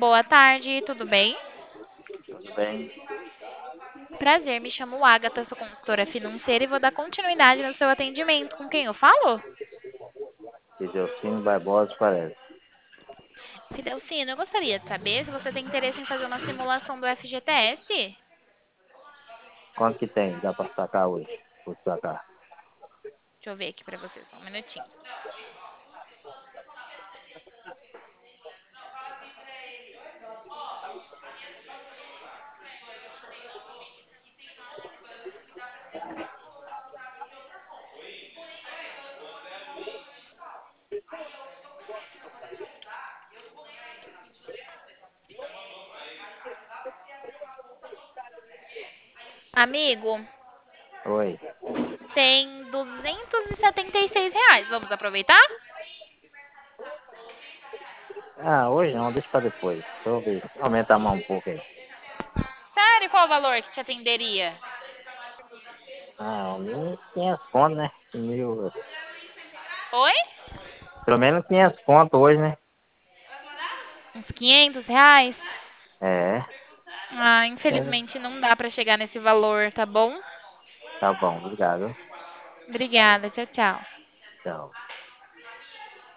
Boa tarde, tudo bem? Tudo bem? Prazer, me chamo Agatha, sou consultora financeira e vou dar continuidade no seu atendimento. Com quem eu falo? Fidelcino Barbosa parece. Fidelcino, eu gostaria de saber se você tem interesse em fazer uma simulação do FGTS. Quanto que tem? Dá pra sacar hoje? Vou sacar. Deixa eu ver aqui pra você, só um minutinho. Amigo, Oi. tem R$ 276. Vamos aproveitar? Ah, hoje não, deixa pra depois. Deixa eu ver. Aumenta a mão um pouco aí. Sério, qual o valor que te atenderia? Ah, 1.500 conto, né? Oi? Pelo menos 500 conto hoje, né? Uns R$ 500? É. Ah, É. infelizmente não dá pra chegar nesse valor, tá bom? Tá bom, obrigado. Obrigada, tchau, tchau. Tchau.